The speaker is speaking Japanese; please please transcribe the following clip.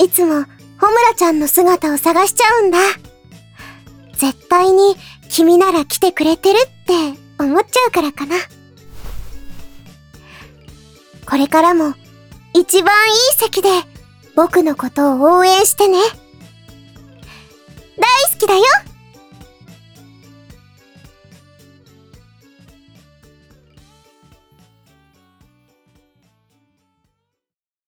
いつもホムラちゃんの姿を探しちゃうんだ。絶対に君なら来てくれてるって思っちゃうからかな。これからも一番いい席で僕のことを応援してね。